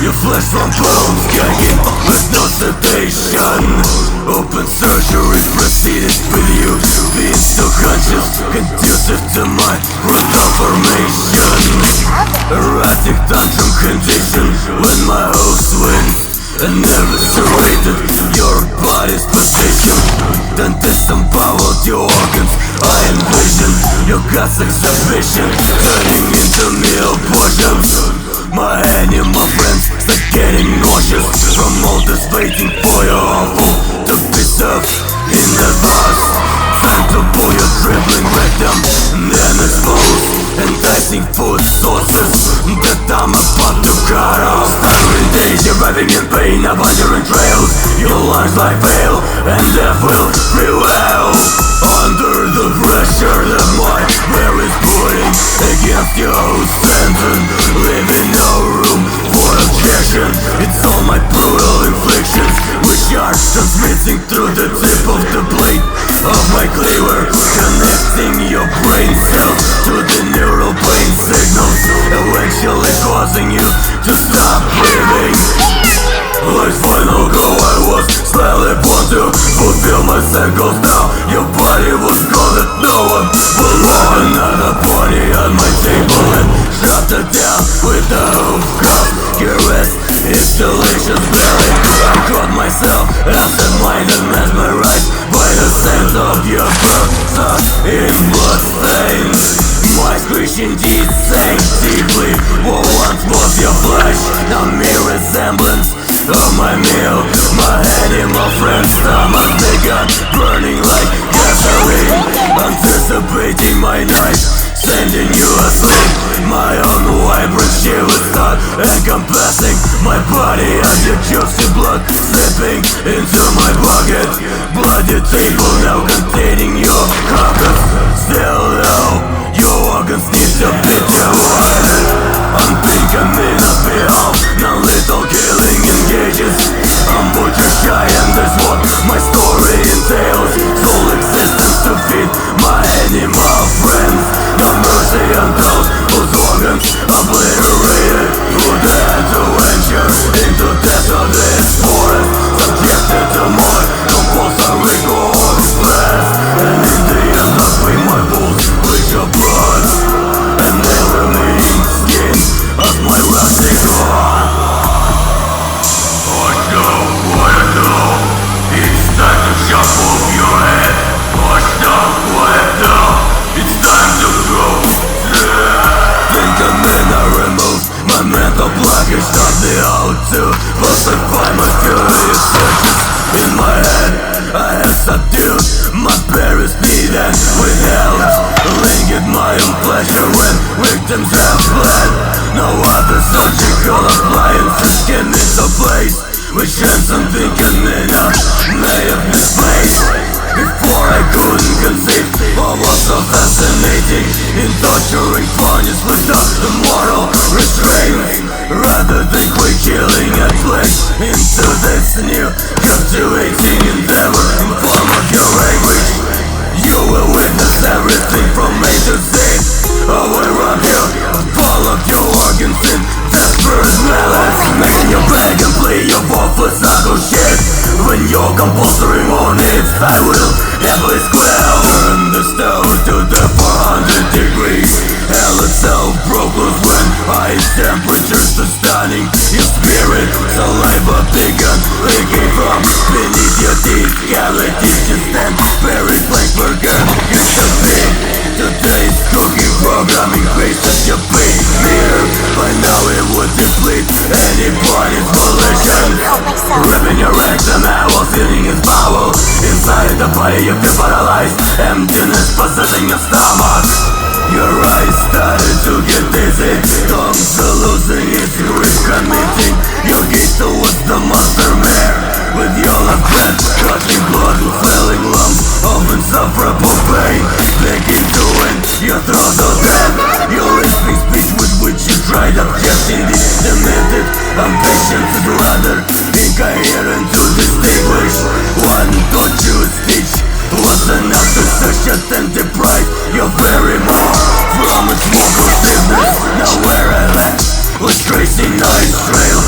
Your flesh from bones, gagging with no sedation. Open surgeries proceeded with you being still conscious, conducive to my reformation. Erratic tantrum condition when my hopes wins and never serrated your body's position. Then disemboweled your organs, I envision your guts exhibition turning into meal portions. My animal friends start getting nauseous from all this waiting for your awful to be served in the vast. Time to pull your dribbling rectum and expose enticing food sources that I'm about to cut off. Every day you're arriving in pain, abandoned trails. Your lungs like fail and death will prevail. Under the pressure that my prayer is putting against your sentence, leaving no room for objection. It's all my brutal inflictions which are transmitting through the tip of the blade of my cleaver, connecting your brain cells to the neural brain signals, eventually causing you to stop breathing. Life's final goal, I was slightly born to fulfill my cycles. Now your body was gone that no one belonged. Another body on my table and shut it down with a hoof cuff. Caress installations belly. I caught myself absent-minded, mesmerized by the scent of your blood in blood stains. My screeching teeth sank deeply. What once was your flesh, now mere resemblance of my meal. My animal friend's stomach began burning like gasoline, anticipating my night, sending you asleep. My own vibrant shiver start encompassing my body as your juicy blood slipping into my pocket. Bloody table now containing your carcass. Still though, your organs need to be devoured. I'm thinking in a behalf, non-lethal killing engages. I'm butcher shy and that's what my story entails. Sole existence to feed my animal friends. No mercy on those whose organs obliterated, who dared to venture into death of this forest, subjected to my compulsory confess. And in the end I pay my bulls with your blood, and they remain skin of my rusty core. It's time to chop off your head. Washed up, quiet down. It's time to go. Think I'm in, I remove my mental blockage of the O2. Pacify my furious searches in my head. I have subdued my barest need and withheld, lingered my own pleasure when victims have fled. No other surgical appliances came into place, which ends I'm thinking enough may have misplaced. Before I couldn't conceive what was so fascinating in torturing furnace without immortal restraints. Rather than quick killing I plunged into this new captivating endeavor in form of your language. You will witness everything from A to Z. I will rub you, follow your organs in desperate malice, making you beg and plead your worthless psycho shit. When your compulsory more needs, I will happily square. Turn the stove to the 400 degrees. Hell itself broke loose when ice temperatures to stunning your spirit. Saliva began leaking from beneath your teeth. Cavities and buried like burger used to be. Today's cooking programming faces your pain meter. By now it would deplete anybody's volition. Ripping your rectum, I was feeling his bowel. Inside the body you feel paralyzed, emptiness possessing your stomach. Your eyes started to get dizzy, tongues are losing its grip, committing your gaze towards the monster mare. With your left hand gushing blood, swelling lumps of insufferable pain, begging to end your throat of death. Your lisping speech with which you tried objecting the demented ambitions is rather incoherent to distinguish. One tortuous speech was enough to satiate and deprive your very more from its more forgiveness. Now where I left was tracing nice trail